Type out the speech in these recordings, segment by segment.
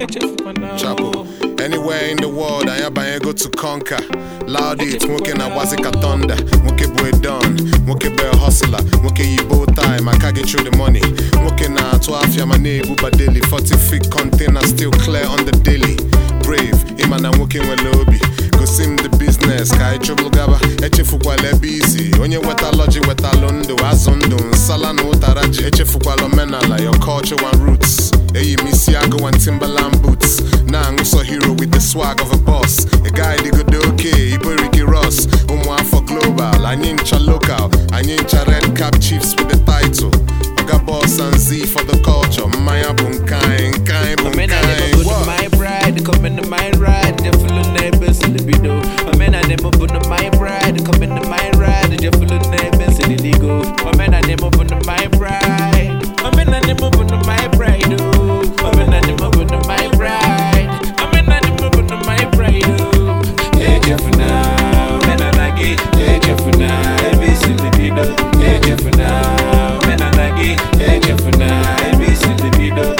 Chapo. Anywhere in the world, I am by go to conquer. Loud it, smoking a wazika thunder. Moke boy done, moke boy hustler. Moke you bow time, I can't get through the money. Moke na 12 ya mane buba daily. 40 feet container still clear on the daily. Brave, imana working with lobby. Go sim the business, kai trouble gaba. Eche fukwa le busy. Onye weta logi weta londo, azondo. Sala no taraji. Eche fukwa lo menala, your culture and roots. Eyi Misiago and Timberland boots. Nah, I'm so hero with the swag of a boss. A guy they go do okay, Ibo Ricky Ross. Umwa for global, I ninja local. I ninja red cap chiefs with the title. Oga boss and Z for the culture. Maya bunkai, kai bunkai. My bride, come into my ride. They're full of neighbors in the video. My men are never put on my bride. Come into my ride. They're full of neighbors in the legal. My men are never put on my bride. My men are never put on my bride. My men are never put on my bride. My men are never put on my bride. Hey, Jeff now, men are like it. Hey, Jeff now, every single video. Hey, Jeff now, men are like it. Hey, Jeff now, every single video.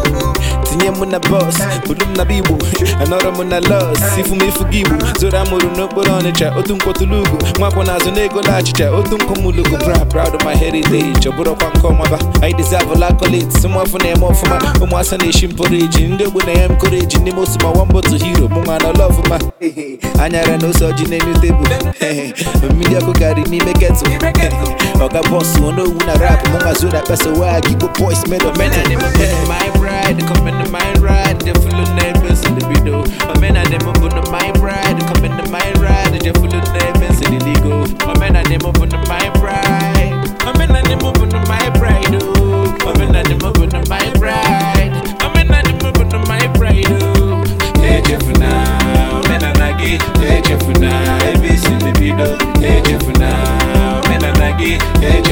Muna boss, Budum na bibu, anora muna loss. Sifu me fugibu, Zora muru no poronicha, Otum Kotulugu, Makwana Zonego Lachicha, Otum Komulugu, proud of my heritage, Oburo Pankomaba. I deserve a accolade, someone for name of my Umasa nation porridge, in the when I am courage, in the most of my one to hero, Mungana love my Anyara no surgeon in the table. Media Kugari ni meketu. Oga boss, no una rap, Mungazura Pasawa, Gigo boys, made of men. My bride, come into my ride, they're full of neighbors in the video. My men are them up on my bride, come into my ride, they're full of neighbors in the legal. My men are them up on my bride. My men are them up on my bride. My men are them up on my bride. My men are them up on my bride. Hey, Jeff now, men are like it. Hey, Jeff now, every single video. Hey, Jeff now, men are like it.